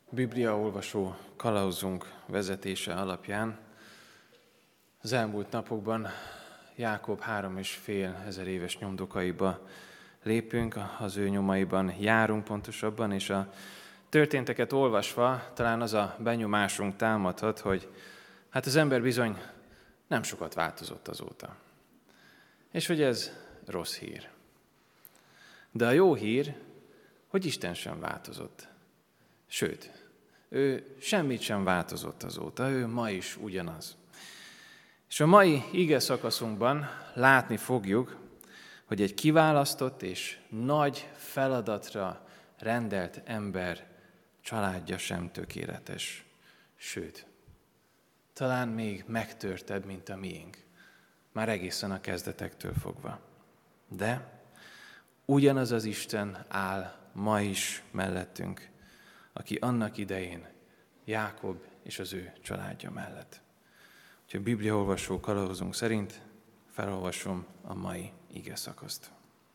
Bibliaolvasó kalauzunk vezetése alapján az elmúlt napokban Jákob 3,5 ezer éves nyomdokaiba lépünk, az ő nyomaiban járunk pontosabban, és a történteket olvasva talán az a benyomásunk támadhat, hogy hát az ember bizony nem sokat változott azóta. És hogy ez rossz hír. De a jó hír, hogy Isten sem változott. Sőt, ő semmit sem változott azóta, ő ma is ugyanaz. És a mai ige szakaszunkban látni fogjuk, hogy egy kiválasztott és nagy feladatra rendelt ember családja sem tökéletes. Sőt, talán még megtörtebb, mint a miénk. Már egészen a kezdetektől fogva. De ugyanaz az Isten áll ma is mellettünk, aki annak idején Jákob és az ő családja mellett. Úgyhogy a bibliaolvasó kalauzunk szerint felolvasom a mai ige szakaszt.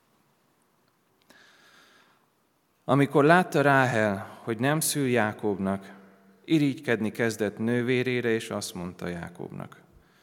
Amikor látta Ráhel, hogy nem szül Jákobnak, irigykedni kezdett nővérére, és azt mondta Jákobnak: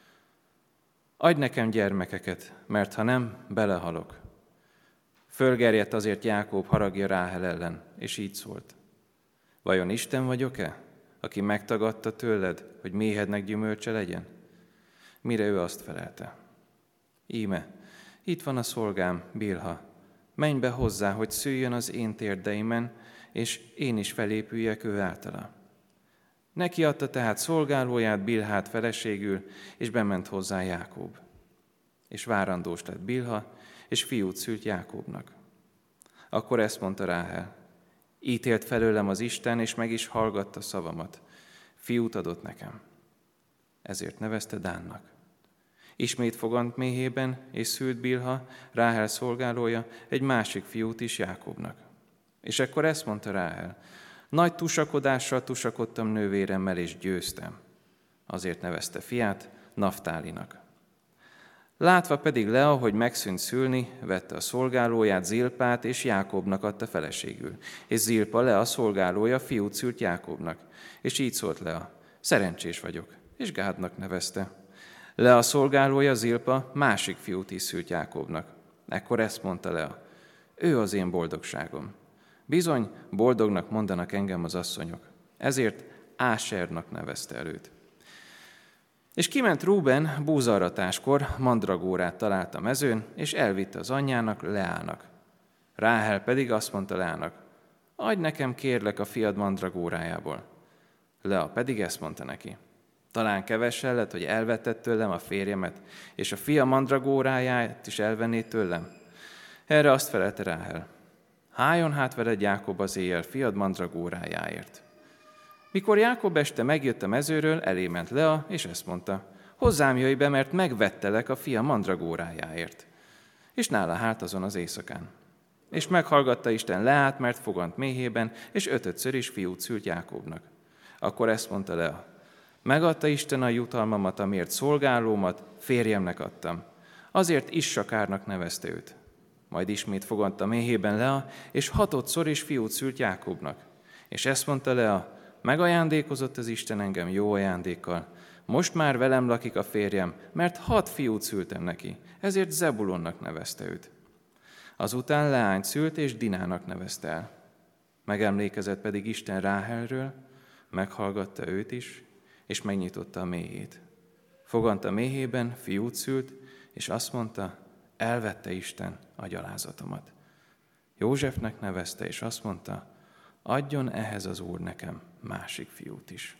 adj nekem gyermekeket, mert ha nem, belehalok. Fölgerjedt azért Jákob haragja Ráhel ellen, és így szólt: vajon Isten vagyok-e, aki megtagadta tőled, hogy méhednek gyümölcse legyen? Mire ő azt felelte: íme, itt van a szolgám, Bilha, menj be hozzá, hogy szüljön az én térdeimen, és én is felépüljek ő általa. Neki adta tehát szolgálóját, Bilhát feleségül, és bement hozzá Jákob. És várandós lett Bilha, és fiút szült Jákobnak. Akkor ezt mondta Ráhel: ítélt felőlem az Isten, és meg is hallgatta szavamat. Fiút adott nekem. Ezért nevezte Dánnak. Ismét fogant méhében, és szült Bilha, Ráhel szolgálója, egy másik fiút is Jákobnak. És ekkor ezt mondta Ráhel: nagy tusakodással tusakodtam nővéremmel, és győztem. Azért nevezte fiát Naftálinak. Látva pedig Lea, hogy megszűnt szülni, vette a szolgálóját, Zilpát, és Jákobnak adta feleségül. És Zilpa, Lea szolgálója, fiút szült Jákobnak. És így szólt Lea: szerencsés vagyok, és Gádnak nevezte. Lea szolgálója, Zilpa, másik fiút is szült Jákobnak. Ekkor ezt mondta Lea: ő az én boldogságom. Bizony, boldognak mondanak engem az asszonyok. Ezért Ásernak nevezte el őt. És kiment Rúben búzaaratáskor, mandragórát talált a mezőn, és elvitte az anyjának, Leának. Ráhel pedig azt mondta Leának: adj nekem kérlek a fiad mandragórájából. Lea pedig ezt mondta neki: talán kevesen lett, hogy elvetted tőlem a férjemet, és a fia mandragóráját is elvennéd tőlem? Erre azt felelte Ráhel: háljon hát veled Jákob az éjjel fiad mandragórájáért. Mikor Jákob este megjött a mezőről, elé ment Lea, és ezt mondta: hozzám jöjj be, mert megvettelek a fia mandragórájáért. És nála hált azon az éjszakán. És meghallgatta Isten Leát, mert fogant méhében, és 5-ször is fiút szült Jákobnak. Akkor ezt mondta Lea: megadta Isten a jutalmamat, amiért szolgálómat férjemnek adtam. Azért Issakárnak nevezte őt. Majd ismét fogant a méhében Lea, és 6-szor is fiút szült Jákobnak. És ezt mondta Lea: megajándékozott az Isten engem jó ajándékkal. Most már velem lakik a férjem, mert 6 fiút szültem neki, ezért Zebulonnak nevezte őt. Azután leányt szült, és Dinának nevezte el. Megemlékezett pedig Isten Ráhelről, meghallgatta őt is, és megnyitotta a méhét. Fogant a méhében, fiút szült, és azt mondta: elvette Isten a gyalázatomat. Józsefnek nevezte, és azt mondta: adjon ehhez az Úr nekem másik fiút is.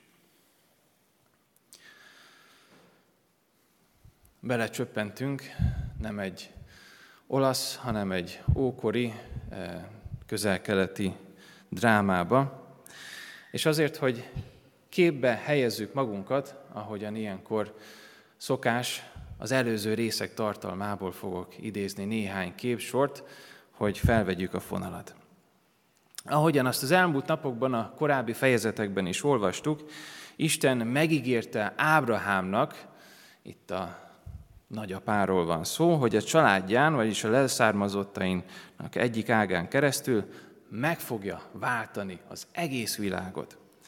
Belecsöppentünk nem egy olasz, hanem egy ókori, közel-keleti drámába, és azért, hogy képbe helyezzük magunkat, ahogyan ilyenkor szokás, az előző részek tartalmából fogok idézni néhány képsort, hogy felvegyük a fonalat. Ahogyan azt az elmúlt napokban, a korábbi fejezetekben is olvastuk, Isten megígérte Ábrahámnak, itt a nagyapáról van szó, hogy a családján, vagyis a leszármazottainak egyik ágán keresztül meg fogja váltani az egész világot.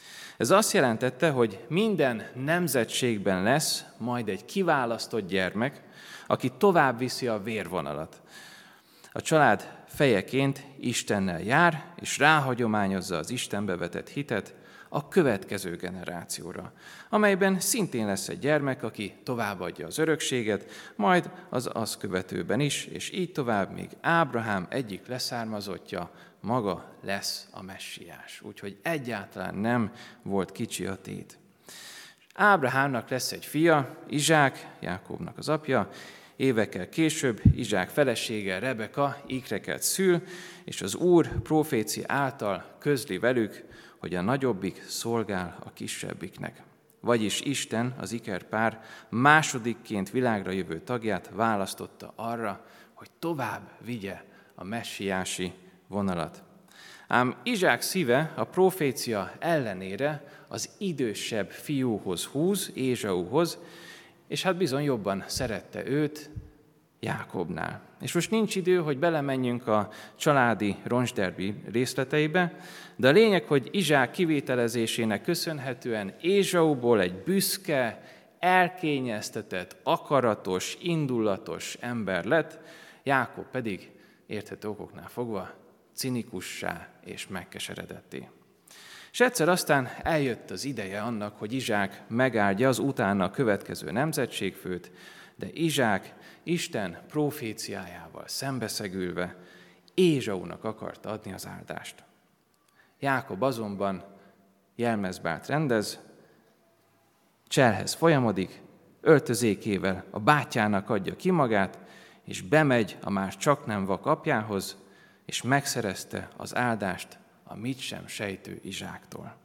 Ez azt jelentette, hogy minden nemzetségben lesz majd egy kiválasztott gyermek, aki tovább viszi a vérvonalat. A család fejeként Istennel jár, és ráhagyományozza az Istenbe vetett hitet a következő generációra, amelyben szintén lesz egy gyermek, aki továbbadja az örökséget, majd az azt követőben is, és így tovább, még Ábrahám egyik leszármazottja maga lesz a messiás. Úgyhogy egyáltalán nem volt kicsi a tét. Ábrahámnak lesz egy fia, Izsák, Jákobnak az apja, évekkel később Izsák felesége Rebeka ikreket szül, és az Úr profécia által közli velük, hogy a nagyobbik szolgál a kisebbiknek. Vagyis Isten az ikerpár másodikként világra jövő tagját választotta arra, hogy tovább vigye a messiási vonalat. Ám Izsák szíve a profécia ellenére az idősebb fiúhoz húz, Ézsauhoz, és hát bizony jobban szerette őt Jákobnál. És most nincs idő, hogy belemenjünk a családi roncsderbi részleteibe, de a lényeg, hogy Izsák kivételezésének köszönhetően Ézsauból egy büszke, elkényeztetett, akaratos, indulatos ember lett, Jákob pedig érthető okoknál fogva cinikussá és megkeseredetté. És egyszer aztán eljött az ideje annak, hogy Izsák megáldja az utána következő nemzetségfőt, de Izsák Isten proféciájával szembeszegülve Ézsaunak akarta adni az áldást. Jákob azonban jelmezbált rendez, cselhez folyamodik, öltözékével a bátyjának adja ki magát, és bemegy a már csaknem vak apjához, és megszerezte az áldást a mit sem sejtő Izsáktól.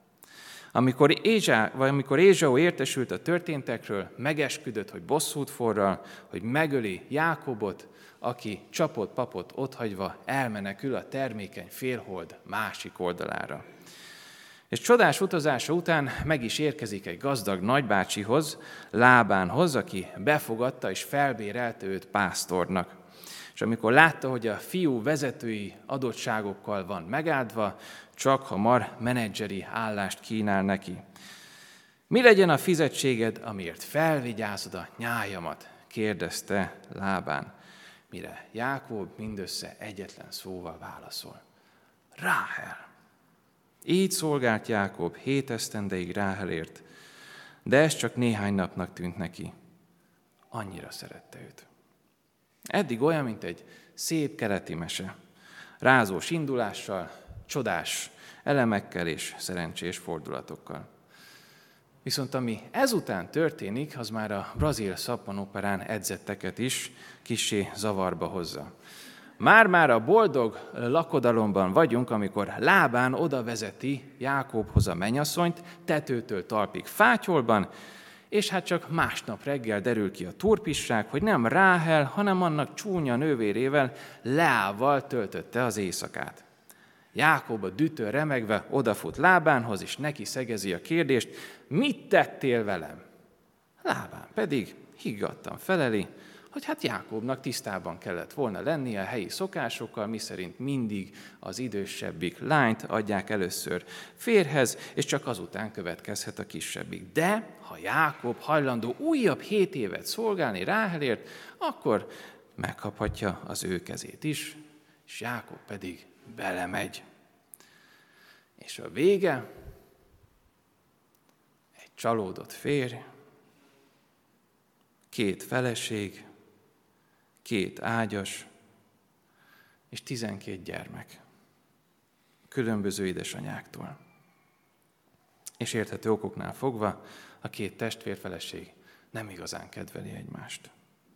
Amikor Ézsau értesült a történtekről, megesküdött, hogy bosszút forral, hogy megöli Jákobot, aki csapott papot otthagyva elmenekül a termékeny félhold másik oldalára. És csodás utazása után meg is érkezik egy gazdag nagybácsihoz, Lábánhoz, aki befogadta és felbérelte őt pásztornak. És amikor látta, hogy a fiú vezetői adottságokkal van megáldva, csak hamar menedzseri állást kínál neki. Mi legyen a fizetséged, amiért felvigyázod a nyájamat? Kérdezte Lábán. Mire Jákob mindössze egyetlen szóval válaszol. Ráhel. Így szolgált Jákob 7 esztendeig Ráhelért, de ez csak néhány napnak tűnt neki. Annyira szerette őt. Eddig olyan, mint egy szép keleti mese. Rázós indulással, csodás elemekkel és szerencsés fordulatokkal. Viszont ami ezután történik, az már a brazil szappanoperán edzetteket is kissé zavarba hozza. Már-már a boldog lakodalomban vagyunk, amikor Lábán oda vezeti Jákobhoz a mennyasszonyt, tetőtől talpig fátyolban, és hát csak másnap reggel derül ki a turpisság, hogy nem Ráhel, hanem annak csúnya nővérével, Leával töltötte az éjszakát. Jákob a dühtől remegve odafut Lábánhoz, és neki szegezi a kérdést, mit tettél velem? Lábán pedig higgadtan feleli, hogy hát Jákobnak tisztában kellett volna lennie a helyi szokásokkal, miszerint mindig az idősebbik lányt adják először férjhez, és csak azután következhet a kisebbik. De ha Jákob hajlandó újabb 7 évet szolgálni Ráhelért, akkor megkaphatja az ő kezét is, és Jákob pedig belemegy. És a vége, egy csalódott férj, 2 feleség, 2 ágyas, és 12 gyermek. Különböző édesanyáktól. És érthető okoknál fogva a 2 testvérfeleség nem igazán kedveli egymást.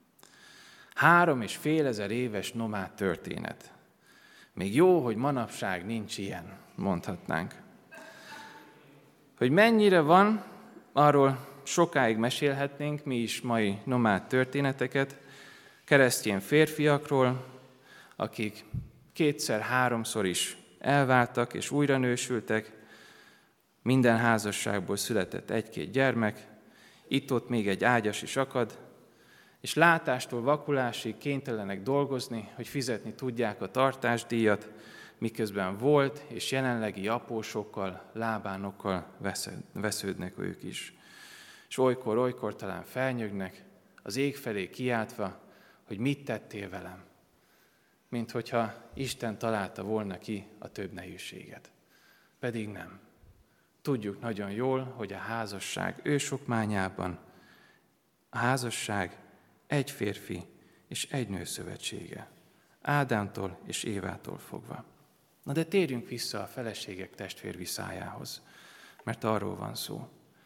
3500 éves nomád történet. Még jó, hogy manapság nincs ilyen, mondhatnánk. Hogy mennyire van, arról sokáig mesélhetnénk mi is mai nomád történeteket, keresztény férfiakról, akik 2-3-szor is elváltak és újra nősültek, minden házasságból született 1-2 gyermek, itt-ott még egy ágyas is akad, és látástól vakulásig kénytelenek dolgozni, hogy fizetni tudják a tartásdíjat, miközben volt és jelenlegi apósokkal, lábánokkal vesződnek ők is. És olykor talán felnyögnek, az ég felé kiáltva, hogy mit tettél velem, mint hogyha Isten találta volna ki a több nehézséget. Pedig nem. Tudjuk nagyon jól, hogy a házasság ősokmányában a házasság egy férfi és egy nő szövetsége. Ádámtól és Évától fogva. Na de térjünk vissza a feleségek testvérviszályához, mert arról van szó.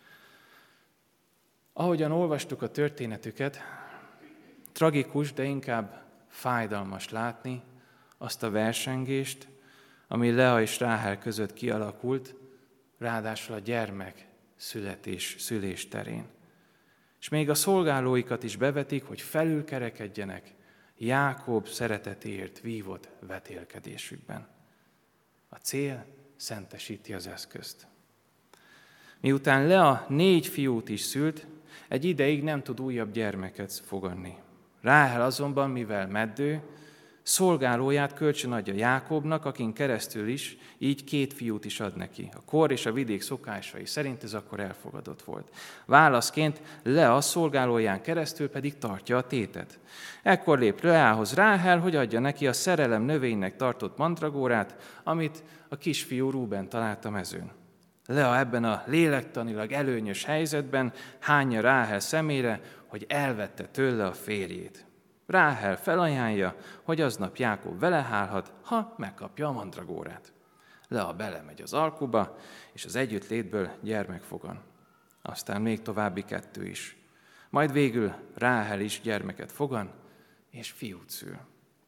Ahogyan olvastuk a történetüket, tragikus, de inkább fájdalmas látni azt a versengést, ami Lea és Ráhel között kialakult, ráadásul a gyermek szülés terén. És még a szolgálóikat is bevetik, hogy felülkerekedjenek Jákob szeretetéért vívott vetélkedésükben. A cél szentesíti az eszközt. Miután Lea 4 fiút is szült, egy ideig nem tud újabb gyermeket fogadni. Ráhel azonban, mivel meddő, szolgálóját kölcsönadja Jákobnak, akin keresztül is így 2 fiút is ad neki. A kor és a vidék szokásai szerint ez akkor elfogadott volt. Válaszként Lea szolgálóján keresztül pedig tartja a tétet. Ekkor lép Leához Ráhel, hogy adja neki a szerelem növénynek tartott mandragórát, amit a kisfiú Rúben talált a mezőn. Lea ebben a lélektanilag előnyös helyzetben hányja Ráhel szemére, hogy elvette tőle a férjét. Ráhel felajánlja, hogy aznap Jákob vele hálhat, ha megkapja a mandragórát. Lea belemegy az alkuba, és az együttlétből gyermek fogan. Aztán még további 2 is. Majd végül Ráhel is gyermeket fogan, és fiút szül.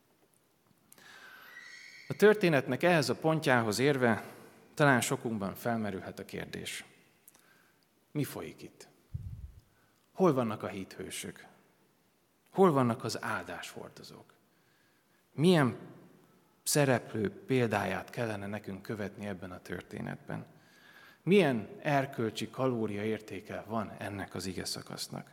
A történetnek ehhez a pontjához érve talán sokunkban felmerülhet a kérdés. Mi folyik itt? Hol vannak a hithősök? Hol vannak az áldáshordozók? Milyen szereplő példáját kellene nekünk követni ebben a történetben? Milyen erkölcsi kalóriaértéke van ennek az igeszakasznak?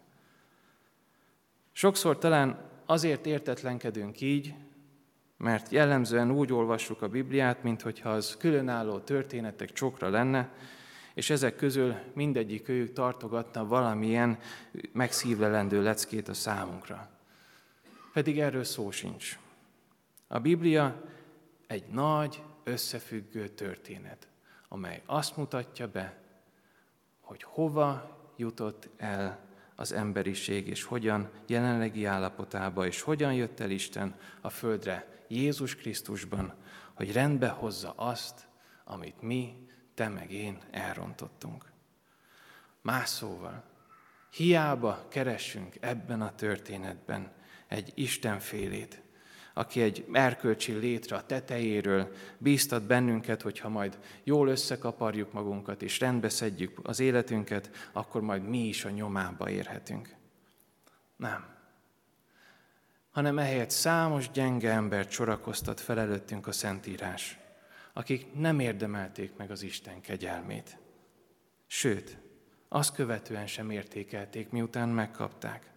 Sokszor talán azért értetlenkedünk így, mert jellemzően úgy olvassuk a Bibliát, minthogyha az különálló történetek csokra lenne, és ezek közül mindegyik őjük tartogatna valamilyen megszívlelendő leckét a számunkra. Pedig erről szó sincs. A Biblia egy nagy, összefüggő történet, amely azt mutatja be, hogy hova jutott el az emberiség, és hogyan jelenlegi állapotába, és hogyan jött el Isten a földre Jézus Krisztusban, hogy rendbe hozza azt, amit mi, te meg én elrontottunk. Más szóval, hiába keressünk ebben a történetben egy Istenfélét, aki egy erkölcsi létre a tetejéről bíztat bennünket, hogyha majd jól összekaparjuk magunkat és rendbe szedjük az életünket, akkor majd mi is a nyomába érhetünk. Nem. Hanem ehelyett számos gyenge embert sorakoztat fel előttünk a Szentírás, akik nem érdemelték meg az Isten kegyelmét. Sőt, azt követően sem értékelték, miután megkapták.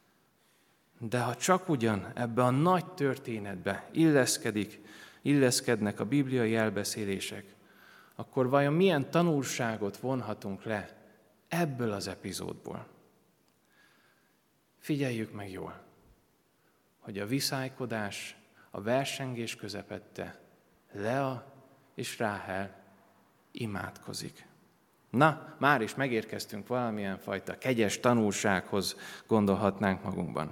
De ha csak ugyan ebbe a nagy történetbe illeszkednek a bibliai elbeszélések, akkor vajon milyen tanulságot vonhatunk le ebből az epizódból? Figyeljük meg jól, hogy a viszálykodás, a versengés közepette Lea és Ráhel imádkozik. Na, már is megérkeztünk valamilyen fajta kegyes tanulsághoz, gondolhatnánk magunkban.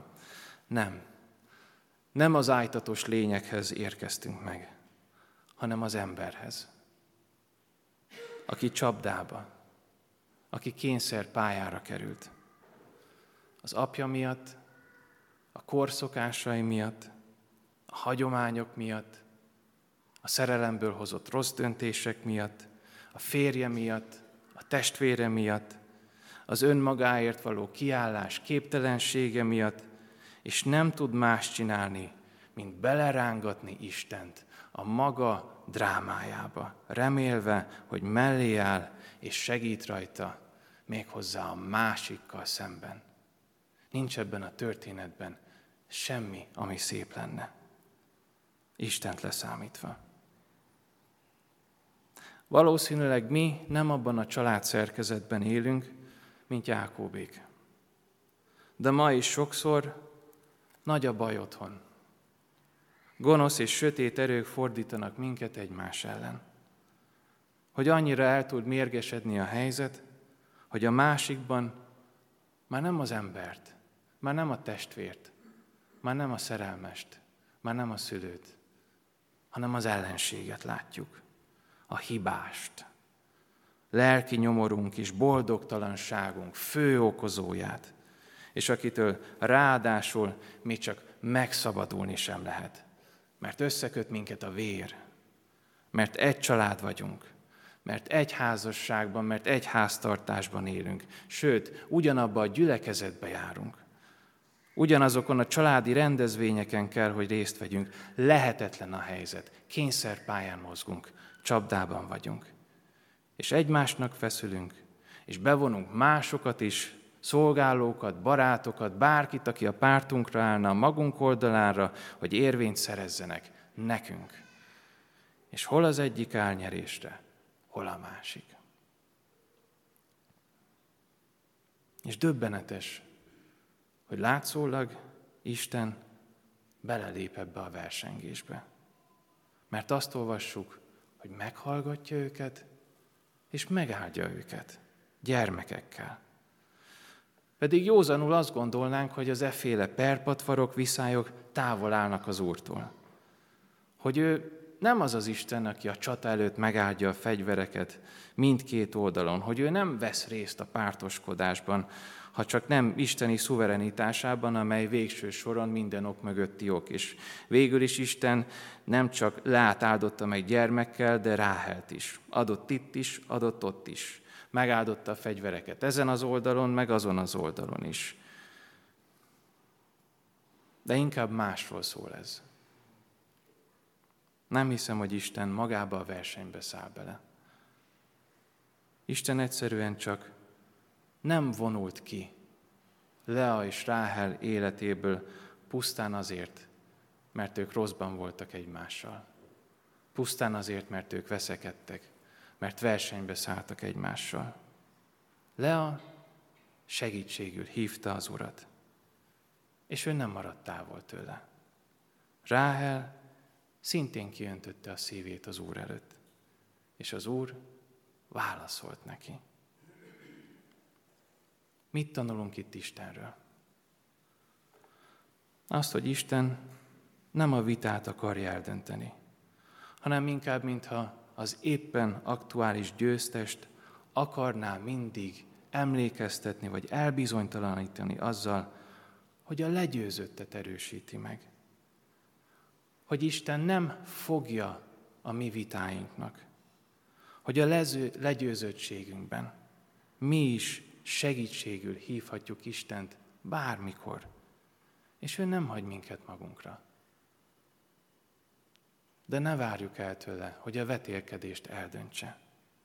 Nem az ájtatos lényekhez érkeztünk meg, hanem az emberhez, aki csapdába, aki kényszerpályára került. Az apja miatt, a korszokásai miatt, a hagyományok miatt, a szerelemből hozott rossz döntések miatt, a férje miatt, a testvére miatt, az önmagáért való kiállás képtelensége miatt, és nem tud más csinálni, mint belerángatni Istent a maga drámájába, remélve, hogy mellé áll és segít rajta, méghozzá a másikkal szemben. Nincs ebben a történetben semmi, ami szép lenne. Istent leszámítva. Valószínűleg mi nem abban a családszerkezetben élünk, mint Jákóbék. De ma is sokszor nagy a baj otthon. Gonosz és sötét erők fordítanak minket egymás ellen. Hogy annyira el tud mérgesedni a helyzet, hogy a másikban már nem az embert, már nem a testvért, már nem a szerelmest, már nem a szülőt, hanem az ellenséget látjuk, a hibást. Lelki nyomorunk és boldogtalanságunk fő okozóját, és akitől ráadásul még csak megszabadulni sem lehet. Mert összeköt minket a vér, mert egy család vagyunk, mert egy házasságban, mert egy háztartásban élünk, sőt, ugyanabban a gyülekezetbe járunk. Ugyanazokon a családi rendezvényeken kell, hogy részt vegyünk. Lehetetlen a helyzet, kényszerpályán mozgunk, csapdában vagyunk. És egymásnak feszülünk, és bevonunk másokat is, szolgálókat, barátokat, bárkit, aki a pártunkra állna, a magunk oldalára, hogy érvényt szerezzenek nekünk. És hol az egyik áll nyerésre, hol a másik. És döbbenetes, hogy látszólag Isten belelép ebbe a versengésbe. Mert azt olvassuk, hogy meghallgatja őket, és megáldja őket gyermekekkel. Pedig józanul azt gondolnánk, hogy az efféle perpatvarok, viszályok távol állnak az Úrtól. Hogy ő nem az az Isten, aki a csata előtt megáldja a fegyvereket mindkét oldalon, hogy ő nem vesz részt a pártoskodásban, ha csak nem isteni szuverenitásában, amely végső soron minden ok mögötti ok. És végül is Isten nem csak Leát áldotta meg gyermekkel, de Ráhelt is. Adott itt is, adott ott is. Megáldotta a fegyvereket ezen az oldalon, meg azon az oldalon is. De inkább másról szól ez. Nem hiszem, hogy Isten magába a versenybe száll bele. Isten egyszerűen csak nem vonult ki Lea és Ráhel életéből pusztán azért, mert ők rosszban voltak egymással. Pusztán azért, mert ők veszekedtek, mert versenybe szálltak egymással. Lea segítségül hívta az Urat, és ő nem maradt távol tőle. Ráhel szintén kiöntötte a szívét az Úr előtt, és az Úr válaszolt neki. Mit tanulunk itt Istenről? Azt, hogy Isten nem a vitát akarja eldönteni, hanem inkább, mintha az éppen aktuális győztest akarná mindig emlékeztetni, vagy elbizonytalanítani azzal, hogy a legyőzöttet erősíti meg. Hogy Isten nem fogja a mi vitáinknak, hogy a legyőzöttségünkben mi is segítségül hívhatjuk Istent bármikor, és ő nem hagy minket magunkra. De ne várjuk el tőle, hogy a vetélkedést eldöntse.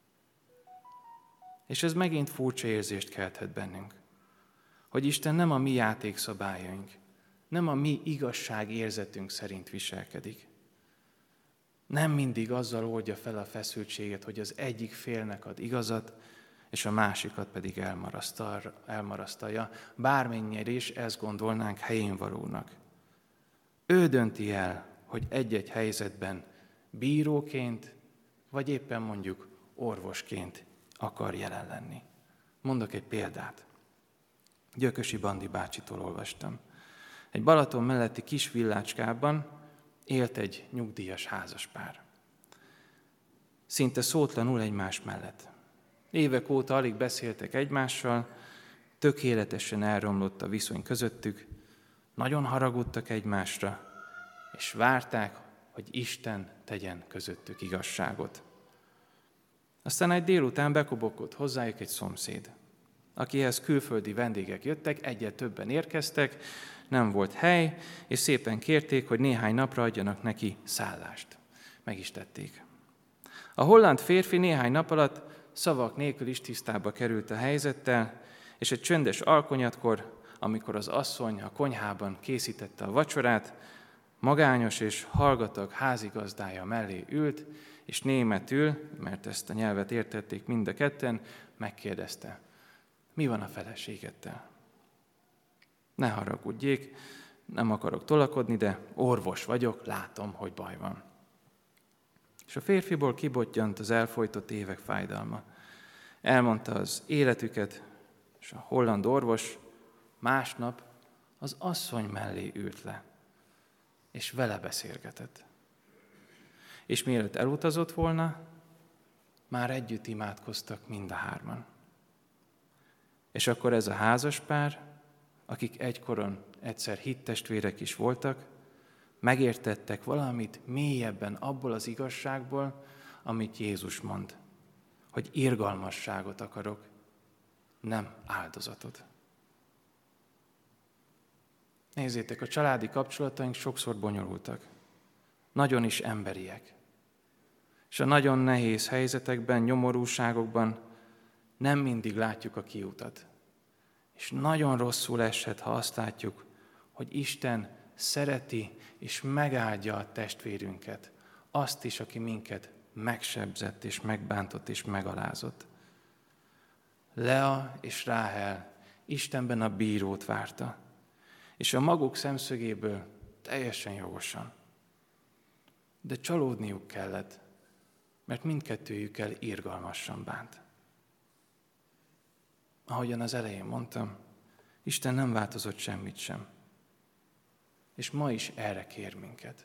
És ez megint furcsa érzést kelthet bennünk, hogy Isten nem a mi játékszabályaink, nem a mi igazságérzetünk szerint viselkedik. Nem mindig azzal oldja fel a feszültséget, hogy az egyik félnek ad igazat, és a másikat pedig elmarasztalja, bármennyire is ezt gondolnánk helyén valónak. Ő dönti el, hogy egy-egy helyzetben bíróként, vagy éppen mondjuk orvosként akar jelen lenni. Mondok egy példát. Gyökösi Bandi bácsitól olvastam. Egy Balaton melletti kis villácskában élt egy nyugdíjas házaspár. Szinte szótlanul egymás mellett. Évek óta alig beszéltek egymással, tökéletesen elromlott a viszony közöttük, nagyon haragudtak egymásra, és várták, hogy Isten tegyen közöttük igazságot. Aztán egy délután bekobogott hozzájuk egy szomszéd, akihez külföldi vendégek jöttek, egyre többen érkeztek, nem volt hely, és szépen kérték, hogy néhány napra adjanak neki szállást. Meg is tették. A holland férfi néhány nap alatt szavak nélkül is tisztába került a helyzettel, és egy csöndes alkonyatkor, amikor az asszony a konyhában készítette a vacsorát, magányos és hallgatag házigazdája mellé ült, és németül, mert ezt a nyelvet értették mind a ketten, megkérdezte, mi van a feleségeddel? Ne haragudjék, nem akarok tolakodni, de orvos vagyok, látom, hogy baj van. És a férfiból kibottyant az elfojtott évek fájdalma. Elmondta az életüket, és a holland orvos másnap az asszony mellé ült le, és vele beszélgetett. És mielőtt elutazott volna, már együtt imádkoztak mind a hárman. És akkor ez a házaspár, akik egykoron egyszer hittestvérek is voltak, megértettek valamit mélyebben abból az igazságból, amit Jézus mond, hogy irgalmasságot akarok, nem áldozatot. Nézzétek, a családi kapcsolataink sokszor bonyolultak, nagyon is emberiek. És a nagyon nehéz helyzetekben, nyomorúságokban nem mindig látjuk a kiutat. És nagyon rosszul eshet, ha azt látjuk, hogy Isten szereti és megáldja a testvérünket, azt is, aki minket megsebzett és megbántott és megalázott. Lea és Ráhel Istenben a bírót várta, és a maguk szemszögéből teljesen jogosan. De csalódniuk kellett, mert mindkettőjükkel irgalmasan bánt. Ahogyan az elején mondtam, Isten nem változott semmit sem. És ma is erre kér minket.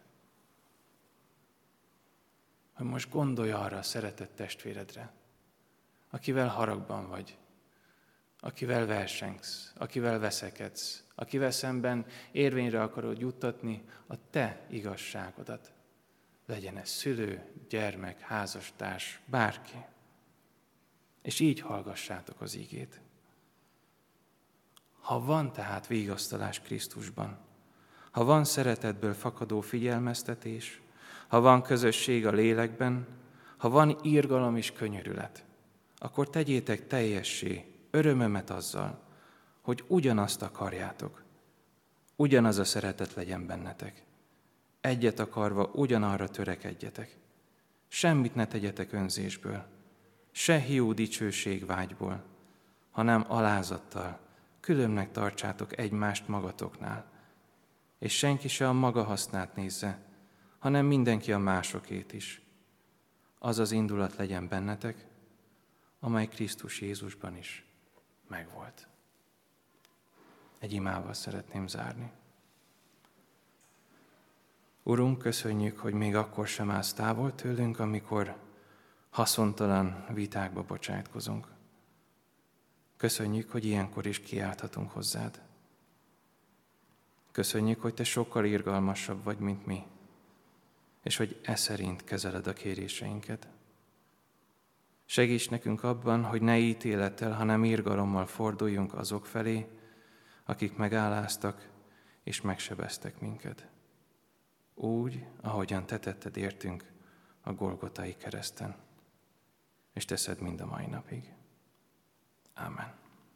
Hogy most gondolj arra a szeretett testvéredre, akivel haragban vagy, akivel versengsz, akivel veszekedsz, akivel szemben érvényre akarod juttatni a te igazságodat. Legyen ez szülő, gyermek, házastárs, bárki. És így hallgassátok az igét. Ha van tehát vigasztalás Krisztusban, ha van szeretetből fakadó figyelmeztetés, ha van közösség a lélekben, ha van irgalom és könyörület, akkor tegyétek teljessé örömömet azzal, hogy ugyanazt akarjátok, ugyanaz a szeretet legyen bennetek. Egyet akarva ugyanarra törekedjetek. Semmit ne tegyetek önzésből, se hiú dicsőség vágyból, hanem alázattal, különnek tartsátok egymást magatoknál, és senki se a maga hasznát nézze, hanem mindenki a másokét is. Az az indulat legyen bennetek, amely Krisztus Jézusban is megvolt. Egy imával szeretném zárni. Urunk, köszönjük, hogy még akkor sem állsz távol tőlünk, amikor haszontalan vitákba bocsátkozunk. Köszönjük, hogy ilyenkor is kiálthatunk hozzád. Köszönjük, hogy te sokkal irgalmasabb vagy, mint mi, és hogy e szerint kezeled a kéréseinket. Segíts nekünk abban, hogy ne ítélettel, hanem irgalommal forduljunk azok felé, akik megaláztak és megsebeztek minket. Úgy, ahogyan te tetted értünk a Golgotai kereszten, és teszed mind a mai napig. Ámen.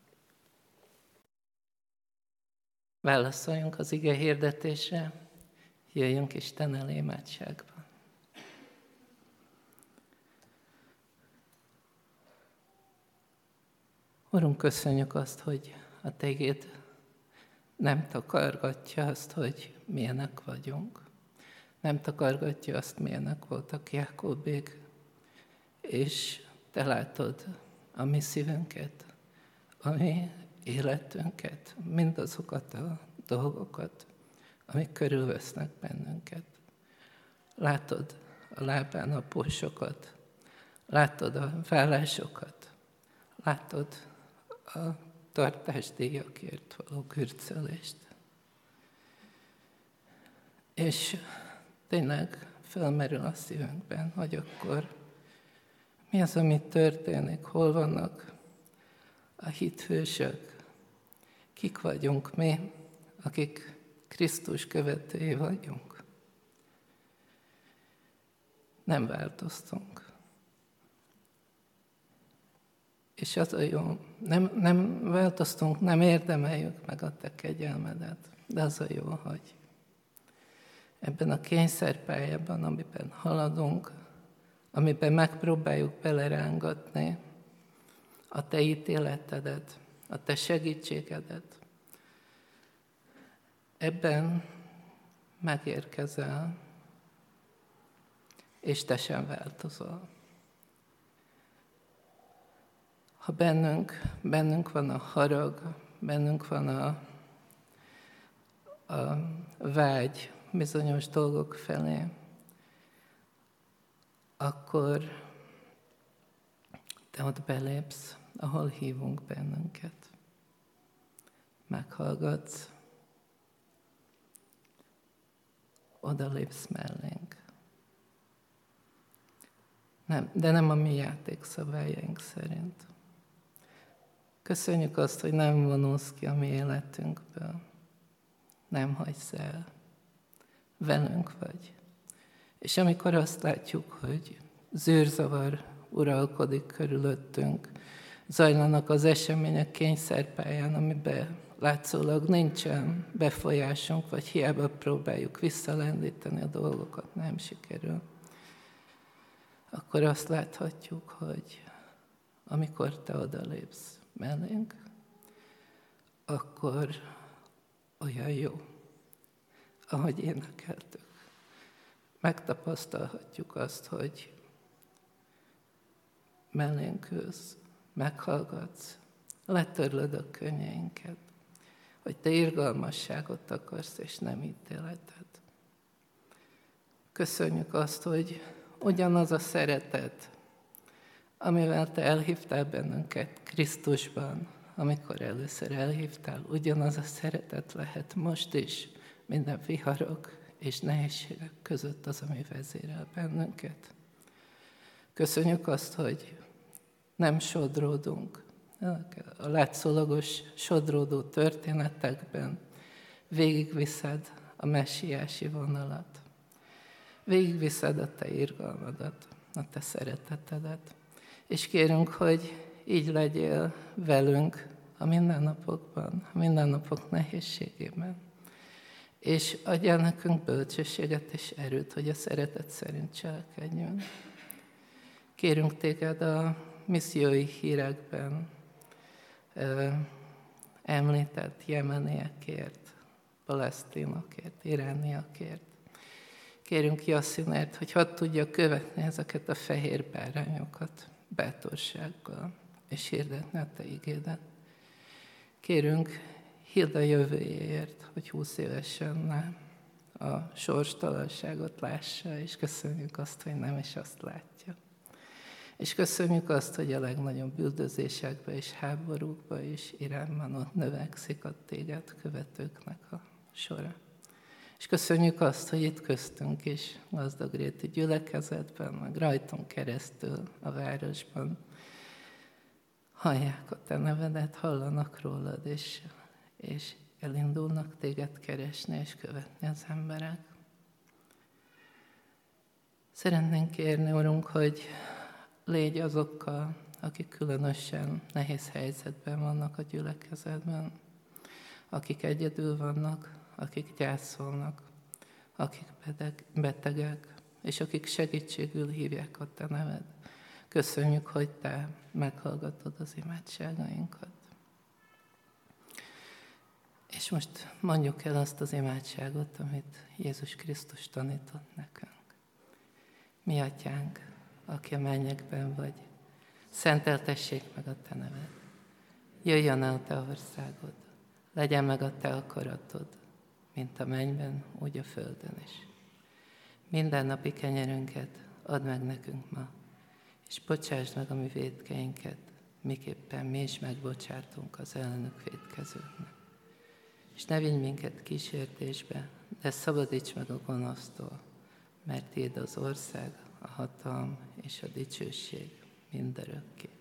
Válaszoljunk az ige hirdetésre, jöjjünk Isten elé imádságba. Urunk, köszönjük azt, hogy a te igéd nem takargatja azt, hogy milyenek vagyunk. Nem takargatja azt, milyenek voltak Jákóbék, és te látod a mi szívünket, a mi életünket, mindazokat a dolgokat, amik körülvesznek bennünket. Látod a lábán a pósokat, látod a vállásokat, látod a tartásdíjakért való kürcelést. És tényleg felmerül a szívünkben, hogy akkor mi az, ami történik, hol vannak a hithősök, kik vagyunk mi, akik Krisztus követői vagyunk. Nem változtunk. És az a jó, nem változtunk, nem érdemeljük meg a te kegyelmedet, de az a jó, hogy ebben a kényszerpályában, amiben haladunk, amiben megpróbáljuk belerángatni a te ítéletedet, a te segítségedet. Ebben megérkezel, és te sem változol. Ha bennünk van a harag, bennünk van a vágy bizonyos dolgok felé, akkor te ott belépsz, ahol hívunk bennünket. Meghallgatsz, oda lépsz mellénk. De nem a mi játékszabályaink szerint. Köszönjük azt, hogy nem vonulsz ki a mi életünkből. Nem hagysz el. Velünk vagy. És amikor azt látjuk, hogy zűrzavar uralkodik körülöttünk, zajlanak az események kényszerpályán, amiben látszólag nincsen befolyásunk, vagy hiába próbáljuk visszalendíteni a dolgokat, nem sikerül, akkor azt láthatjuk, hogy amikor te odalépsz mellénk, akkor olyan jó, ahogy énekeltük. Megtapasztalhatjuk azt, hogy mellénk ülsz, meghallgatsz, letörlöd a könnyeinket, hogy te irgalmasságot akarsz, és nem ítéletet. Köszönjük azt, hogy ugyanaz a szeretet, amivel te elhívtál bennünket Krisztusban, amikor először elhívtál, ugyanaz a szeretet lehet most is minden viharok és nehézségek között az, ami vezérel bennünket. Köszönjük azt, hogy nem sodródunk a látszólagos sodródó történetekben, végigviszed a messiási vonalat, végigviszed a te irgalmadat, a te szeretetedet, és kérünk, hogy így legyél velünk a mindennapokban, a mindennapok nehézségében. És adjál nekünk bölcsességet és erőt, hogy a szeretet szerint cselekedjünk. Kérünk téged a missziói hírekben említett jemeniekért, palesztinokért, irániakért. Kérünk Jasszínért, hogy hadd tudja követni ezeket a fehér bárányokat bátorsággal, és hirdetni a te igédet. Kérünk Hilda jövőjéért, hogy 20 évesen a sorstalanságot lássa, és köszönjük azt, hogy nem is azt látja. És köszönjük azt, hogy a legnagyobb üldözésekben és háborúkban is Iránban ott növekszik a téged követőknek a sora. És köszönjük azt, hogy itt köztünk is, gazdagréti gyülekezetben, meg rajtunk keresztül a városban hallják a te nevedet, hallanak rólad, és elindulnak téged keresni és követni az emberek. Szeretnénk kérni, Urunk, hogy légy azokkal, akik különösen nehéz helyzetben vannak a gyülekezetben, akik egyedül vannak, akik gyászolnak, akik betegek, és akik segítségül hívják a te neved. Köszönjük, hogy te meghallgatod az imádságainkat. És most mondjuk el azt az imádságot, amit Jézus Krisztus tanított nekünk. Mi atyánk, aki a mennyekben vagy, szenteltessék meg a te neved. Jöjjön el a te országod, legyen meg a te akaratod, mint a mennyben, úgy a földön is. Minden napi kenyerünket add meg nekünk ma, és bocsásd meg a mi vétkeinket, miképpen mi is megbocsátunk az ellenük vétkezőknek. És ne vigy minket kísértésbe, de szabadíts meg a gonosztól, mert tiéd az ország, a hatalom és a dicsőség mindörökké.